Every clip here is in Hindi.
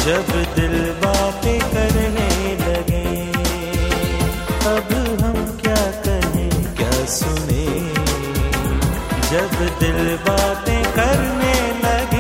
जब दिल बातें करने लगे, अब हम क्या कहें क्या सुने, जब दिल बातें करने लगे।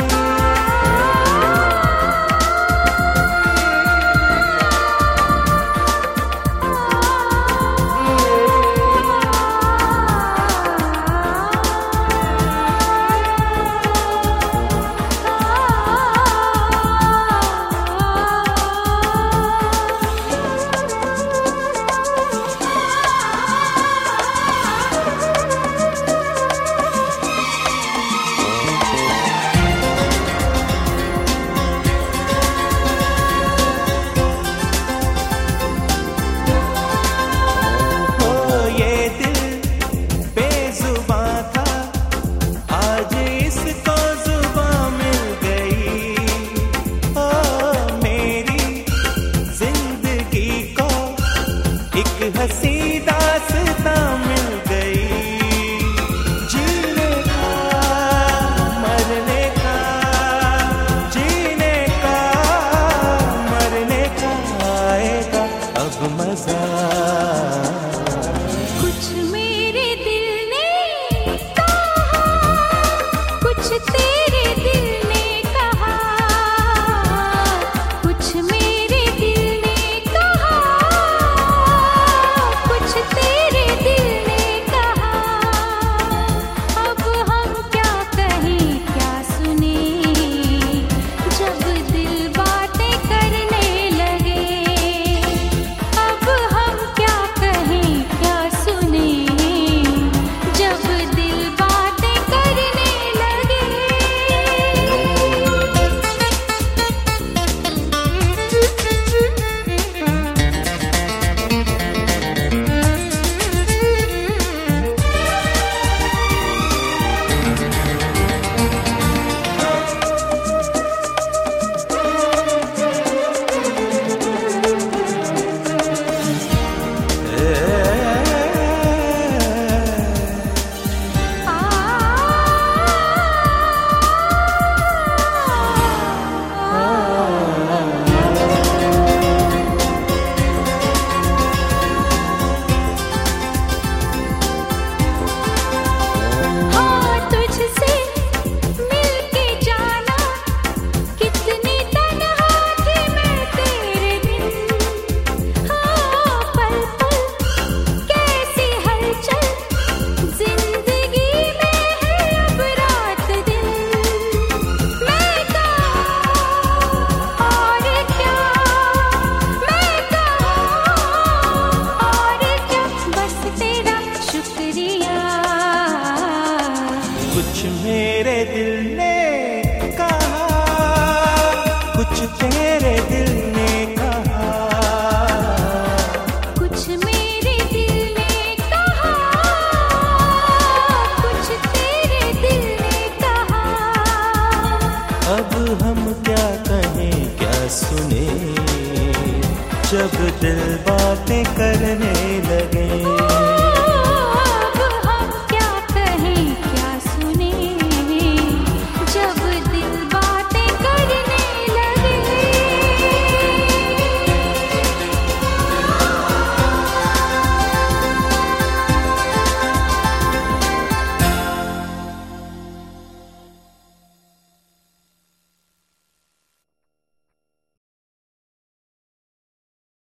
हंसी दास्तां मिल गई, जीने का मरने का, जीने का मरने का आएगा अब मजा। कुछ मेरे दिल ने कहा, कुछ तेरे दिल ने कहा, कुछ मेरे दिल ने कहा, तेरे दिल ने कहा। अब हम क्या कहें क्या सुने, जब दिल बातें करने लगे। अब हम क्या कहें क्या सुने, जब दिल बातें करने लगे। कुछ मेरे दिल ने कहा, कुछ तेरे दिल ने कहा, कुछ मेरे दिल ने कहा, कुछ तेरे दिल ने कहा। अब हम क्या कहें क्या सुने, जब दिल बातें करने लगे।